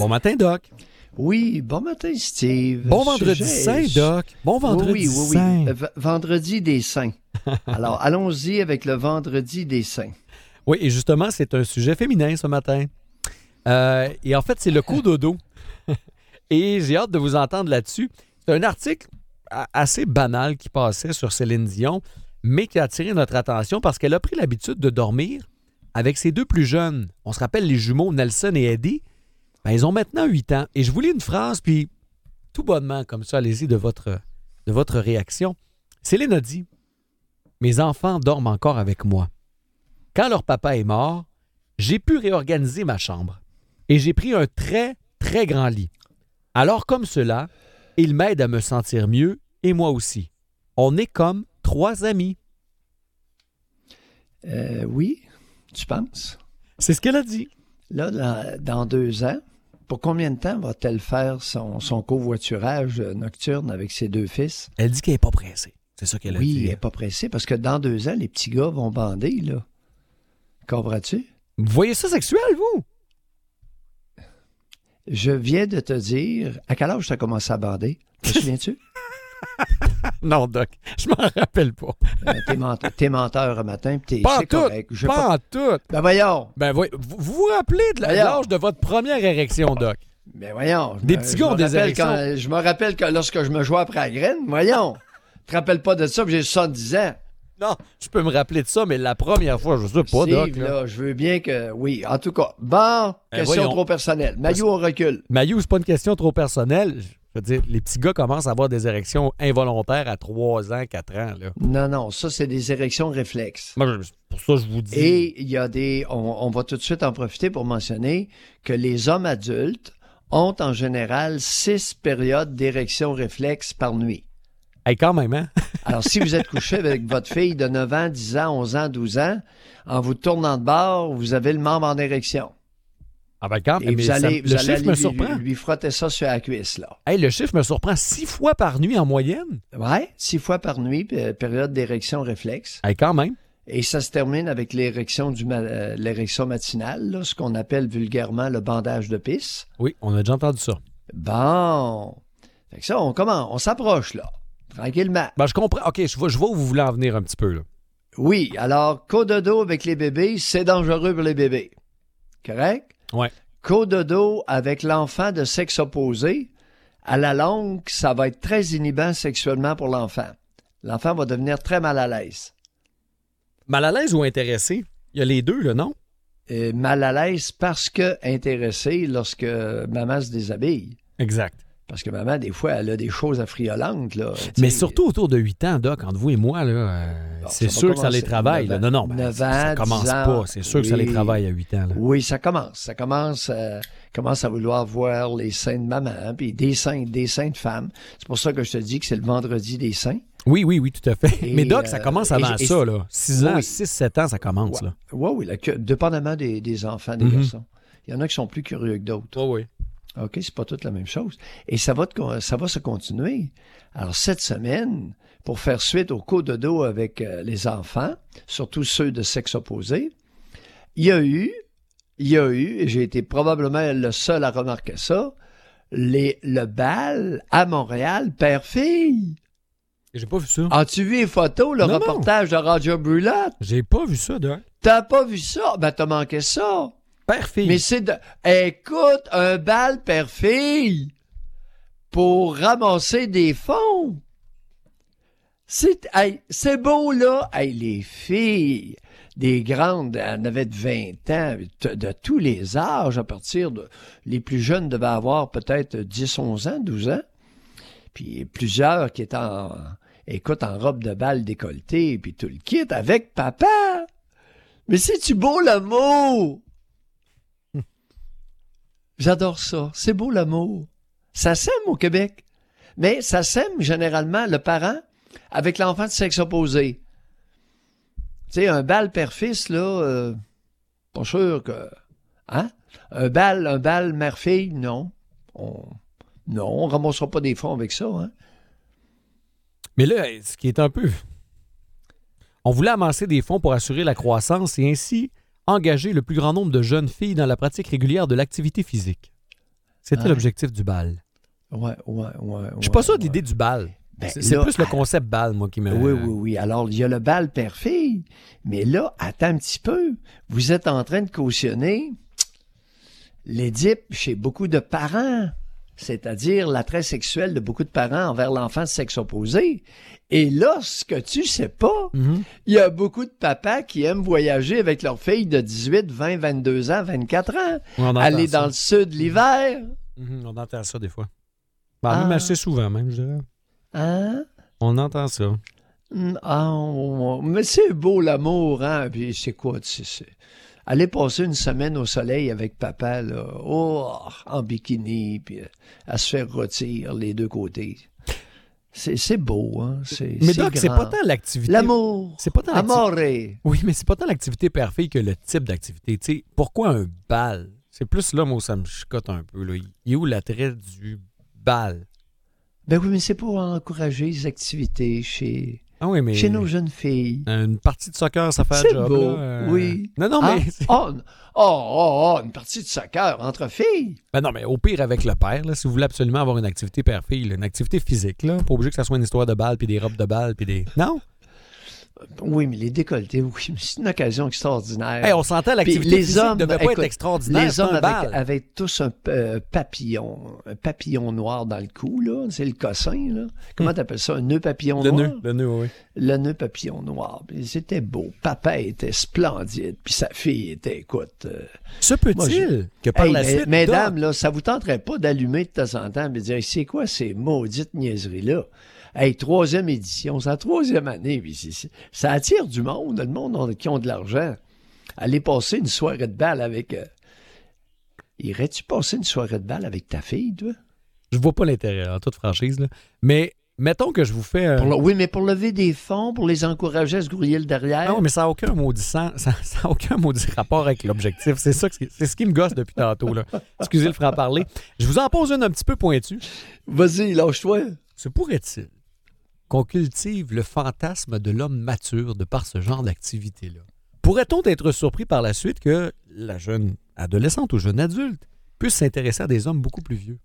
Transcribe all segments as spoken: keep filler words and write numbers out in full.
Bon matin, Doc. Oui, bon matin, Steve. Bon vendredi Sujet... saint, Doc. Bon vendredi oui, oui, oui, saint. oui. V- vendredi des saints. Alors, allons-y avec le vendredi des saints. Oui, et justement, c'est un sujet féminin ce matin. Euh, et en fait, c'est le cododo. Et j'ai hâte de vous entendre là-dessus. C'est un article a- assez banal qui passait sur Céline Dion, mais qui a attiré notre attention parce qu'elle a pris l'habitude de dormir avec ses deux plus jeunes. On se rappelle les jumeaux Nelson et Eddie. Ben, ils ont maintenant huit ans. Et je vous lis une phrase, puis tout bonnement, comme ça, allez-y de votre, de votre réaction. Céline a dit « Mes enfants dorment encore avec moi. Quand leur papa est mort, j'ai pu réorganiser ma chambre. Et j'ai pris un très, très grand lit. Alors, comme cela, il m'aide à me sentir mieux et moi aussi. On est comme trois amis. » Euh, oui, tu penses? C'est ce qu'elle a dit. Là, dans, dans deux ans, pour combien de temps va-t-elle faire son, son covoiturage nocturne avec ses deux fils? Elle dit qu'elle n'est pas pressée. C'est ça qu'elle a Oui, dit. elle n'est pas pressée parce que dans deux ans, les petits gars vont bander, là. Comprends-tu? Vous voyez ça sexuel, vous? Je viens de te dire, à quel âge tu as commencé à bander? Te souviens-tu? Non, Doc, je m'en rappelle pas. Euh, t'es, menteur, t'es menteur un matin, puis t'es, Pas en c'est tout, correct. Je vais pas en tout. Ben voyons! Ben, voy- vous vous vous rappelez de la- de Voyons. l'âge de votre première érection, Doc? Ben voyons. Des Je petits me- gars je ont me des rappelle érections. quand- je me rappelle que lorsque je me jouais après la graine, voyons. Tu te rappelles pas de ça, puis j'ai soixante-dix ans. Non, je peux me rappeler de ça, mais la première fois, je sais pas, Doc. Steve, Là. là, je veux bien que... Oui, en tout cas. Bon, Ben question voyons. trop personnelle. Maillot au recul. Maillot, c'est pas une question trop personnelle. Je veux dire, les petits gars commencent à avoir des érections involontaires à trois ans, quatre ans. Là. Non, non, ça, c'est des érections réflexes. Moi, je- pour ça, je vous dis... Et il y a des... On, on va tout de suite en profiter pour mentionner que les hommes adultes ont en général six périodes d'érection réflexe par nuit. Hey, quand même, hein? Alors, si vous êtes couché avec votre fille de neuf ans, dix ans, onze ans, douze ans, en vous tournant de bord, vous avez le membre en érection. Ah ben quand Et même, vous mais ça- allez, le vous allez chiffre aller me lui, surprend. lui, lui frotter ça sur la cuisse, là. Hey, le chiffre me surprend six fois par nuit en moyenne. Ouais, six fois par nuit, p- période d'érection réflexe. Hey, quand même. Et ça se termine avec l'érection du ma- euh, l'érection matinale, là, ce qu'on appelle vulgairement le bandage de pisse. Oui, on a déjà entendu ça. Bon. Fait que ça, on commence, on s'approche, là. Tranquillement. Ben, je comprends. OK, je vois, je vois où vous voulez en venir un petit peu, là. Oui, alors, cododo avec les bébés, c'est dangereux pour les bébés. Correct? Ouais. Cododo avec l'enfant de sexe opposé, à la longue, ça va être très inhibant sexuellement pour l'enfant. L'enfant va devenir très mal à l'aise. Mal à l'aise ou intéressé? Il y a les deux, là, non? Euh, mal à l'aise parce que intéressé lorsque maman se déshabille. Exact. Parce que maman, des fois, elle a des choses affriolantes, là. Tu Mais sais, surtout autour de huit ans, Doc, entre vous et moi, là, euh, Bon, c'est ça va sûr que ça les commencer. travaille. Là. neuf Non, ans. non, ben, neuf ça, ça ans, commence dix ans. pas. C'est sûr que ça les Oui. travaille à huit ans. Là. Oui, ça commence. Ça commence, euh, commence à vouloir voir les seins de maman, hein, puis des seins, des seins de femmes. C'est pour ça que je te dis que c'est le vendredi des seins. Oui, oui, oui, tout à fait. Et, Mais Doc, ça euh, commence et- avant et- ça, là. six ans, Oui. six, sept ans, ça commence, Ouais. là. Oui, oui, la, cu- dépendamment des, des enfants, des Mhm. garçons. Il y en a qui sont plus curieux que d'autres. Oui, oui. OK, c'est pas toute la même chose. Et ça va, te- ça va se continuer. Alors, cette semaine, pour faire suite au cododo avec euh, les enfants, surtout ceux de sexe opposé, il y a eu, il y a eu, et j'ai été probablement le seul à remarquer ça, les, le bal à Montréal, père-fille. J'ai pas vu ça. As-tu vu les photos, le Non, non. reportage de Roger Brulotte? J'ai pas vu ça, Doc. T'as pas vu ça? Ben, t'as manqué ça. Père-fille. Mais c'est de... Écoute, un bal père-fille pour ramasser des fonds. C'est, hey, c'est beau, là. Hey, les filles, des grandes, elles avaient de vingt ans, de, de tous les âges, à partir de... Les plus jeunes devaient avoir peut-être dix, onze ans, douze ans. Puis plusieurs qui étaient en... Écoute, en robe de bal décolletée, puis tout le kit, avec papa. Mais c'est-tu beau, l'amour? J'adore ça. C'est beau l'amour. Ça s'aime au Québec. Mais ça s'aime généralement le parent avec l'enfant de sexe opposé. Tu sais, un bal père-fils, là, euh, pas sûr que... Hein? Un bal, un bal mère-fille, non. On, non, on ramassera pas des fonds avec ça, hein? Mais là, ce qui est un peu... On voulait amasser des fonds pour assurer la croissance et ainsi engager le plus grand nombre de jeunes filles dans la pratique régulière de l'activité physique. C'était Ouais. l'objectif du bal. Ouais, ouais, ouais. Je suis pas sûr de l'idée du bal. Ben, c'est c'est là, plus le à- concept bal, moi, qui me... Oui, oui, oui. Alors, il y a le bal père-fille. Mais là, attends un petit peu. Vous êtes en train de cautionner l'Édipe chez beaucoup de parents, c'est-à-dire l'attrait sexuel de beaucoup de parents envers l'enfant de sexe opposé. Et là, ce que tu sais pas, Mhm. il y a beaucoup de papas qui aiment voyager avec leurs filles de dix-huit, vingt, vingt-deux ans, vingt-quatre ans, On entend aller ça. dans le sud l'hiver. Mhm, on entend ça des fois. Ben, Ah. Même assez souvent, même, je dirais. Hein? On entend ça. Mm, Ah, on- mais c'est beau l'amour, hein? Puis c'est quoi, tu sais, c'est- aller passer une semaine au soleil avec papa, là, oh, en bikini, puis euh, à se faire rôtir les deux côtés. C'est, c'est beau, hein? C'est, Mais c'est Doc, c'est grand. pas tant l'activité... L'amour. C'est pas tant l'activité... Amore. Oui, mais c'est pas tant l'activité père-fille que le type d'activité. Tu sais, pourquoi un bal? C'est plus là, moi, où ça me chicote un peu. Là. Il est où l'attrait du bal? Ben oui, mais c'est pour encourager les activités chez, Ah oui, mais... chez nos jeunes filles. Une partie de soccer, ça fait C'est un job. beau, là, euh. oui. Non, non, Ah, mais... c'est- oh, oh, oh, oh, une partie de soccer entre filles. Ben non, mais au pire, avec le père, là, si vous voulez absolument avoir une activité père-fille, là, une activité physique, là, pas obligé que ça soit une histoire de balle, puis des robes de balle, puis des... Non? Oui, mais les décolletés, oui, mais c'est une occasion extraordinaire. Hey, on s'entend, l'activité Puis les physique hommes, ne devait pas écoute, être extraordinaire, Les c'est hommes un avec, bal. avaient tous un euh, papillon, un papillon noir dans le cou, là. C'est le cossin, là. Comment t'appelles ça? Un nœud papillon Le noir? nœud, le nœud, oui. Le nœud papillon noir. Puis c'était beau. Papa était splendide. Puis sa fille était, écoute... euh, Se Moi, peut-il que par Hey, la mais- suite... mesdames, Doc, là, ça vous tenterait pas d'allumer de temps en temps et de dire, c'est quoi ces maudites niaiseries-là? Hey, troisième édition, c'est la troisième année, puis c'est- c'est- ça attire du monde, le monde ont- qui ont de l'argent. Aller passer une soirée de balle avec... euh, Irais-tu passer une soirée de balle avec ta fille, toi? je vois pas l'intérêt, en toute franchise, là. Mais mettons que je vous fais... un- Pour le- Oui, mais pour lever des fonds, pour les encourager à se grouiller le derrière. Ah oui, mais ça n'a aucun maudit sens, ça, ça a aucun maudit rapport avec l'objectif. C'est ça, que- c'est ce qui me gosse depuis tantôt, là. Excusez le franc-parler. Je vous en pose une un petit peu pointue. Vas-y, lâche-toi. Se pourrait-il qu'on cultive le fantasme de l'homme mature de par ce genre d'activité-là? Pourrait-on être surpris par la suite que la jeune adolescente ou jeune adulte puisse s'intéresser à des hommes beaucoup plus vieux?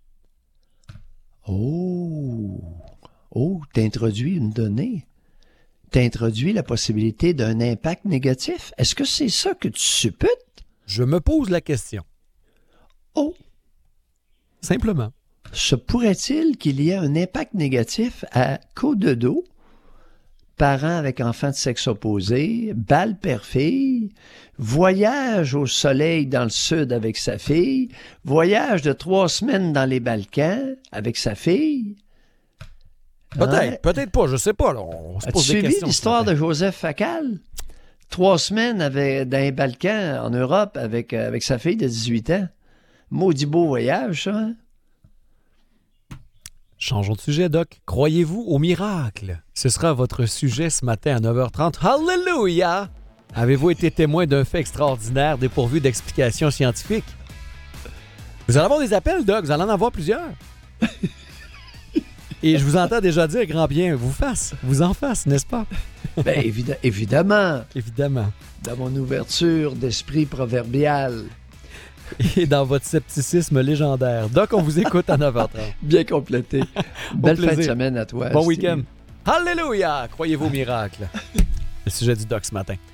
Oh! Oh, t'introduis une donnée. T'introduis la possibilité d'un impact négatif. Est-ce que c'est ça que tu supputes? Je me pose la question. Oh! Simplement. Se pourrait-il qu'il y ait un impact négatif à co-de-dos, parents avec enfants de sexe opposé, balle père-fille, voyage au soleil dans le sud avec sa fille, voyage de trois semaines dans les Balkans avec sa fille? Peut-être, Hein? peut-être pas, je sais pas. Là. On se As-tu pose des suivi questions. l'histoire ce matin. de Joseph Facal? Trois semaines avec, dans les Balkans, en Europe, avec, euh, avec sa fille de dix-huit ans. Maudit beau voyage, ça, hein? Changeons de sujet, Doc. Croyez-vous au miracle? Ce sera votre sujet ce matin à neuf heures trente. Hallelujah! Avez-vous été témoin d'un fait extraordinaire dépourvu d'explications scientifiques? Vous allez avoir des appels, Doc. Vous allez en avoir plusieurs. Et je vous entends déjà dire, grand bien, vous fasse, vous en fasse, n'est-ce pas? Ben, évid- évidemment, Évidemment. dans mon ouverture d'esprit proverbial, Et dans votre scepticisme légendaire. Doc, on vous écoute à neuf heures trente. bien complété. Belle fin de plaisir. semaine à toi. Bon Steve. week-end. Hallelujah! Croyez-vous au miracle? Le sujet du Doc ce matin.